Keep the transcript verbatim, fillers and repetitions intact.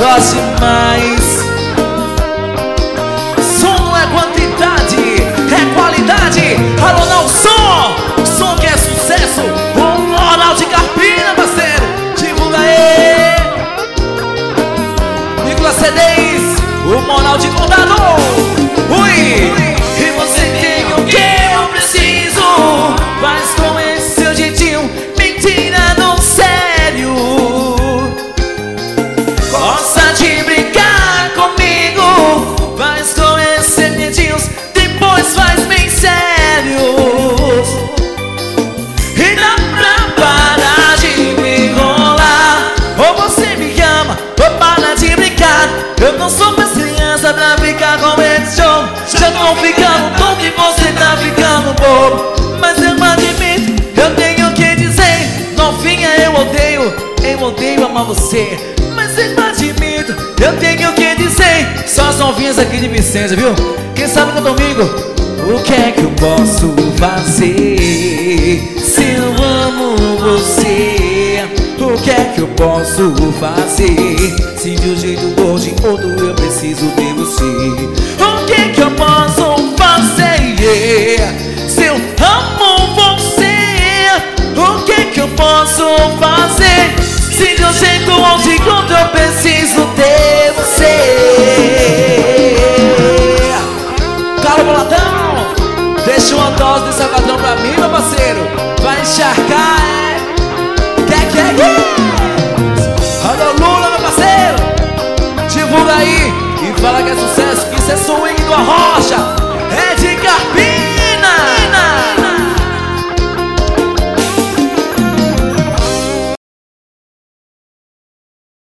gosto demais. Som não é quantidade, é qualidade. Alô, não, som, som que é sucesso. O Ronaldo de Carpina, parceiro, divulga aí. Nicolas C Ds, o Ronaldo de Condado. Ui, e você tem o que eu preciso, mas com esse seu jeitinho, mentira não sério. Gosta de brincar comigo, mas com esses jeitinhos, depois faz bem sérios. E dá pra parar de me enrolar, ou você me ama, ou para de brincar. Eu não sou mais criança pra ficar com esse jogo. Já tô ficando tonto e você tá ficando bobo. Mas eu admito, eu tenho que dizer, novinha, eu odeio, eu odeio amar você. Mas eu admito, eu tenho que dizer, só as novinhas aqui de Vicência, viu? Quem sabe canta comigo? O que é que eu posso fazer se eu amo você? O que é que eu posso fazer se de um jeito ou de outro eu preciso de você? O que é que eu posso fazer se eu amo você? O que é que eu posso fazer se de um jeito ou de outro eu preciso ter você? Cala o boladão, deixa uma dose de salgadão pra mim, meu parceiro. Vai encharcar, é? Quer, quer, quer? Olha o Lula, meu parceiro, divulga aí e fala que é sucesso, que isso é som.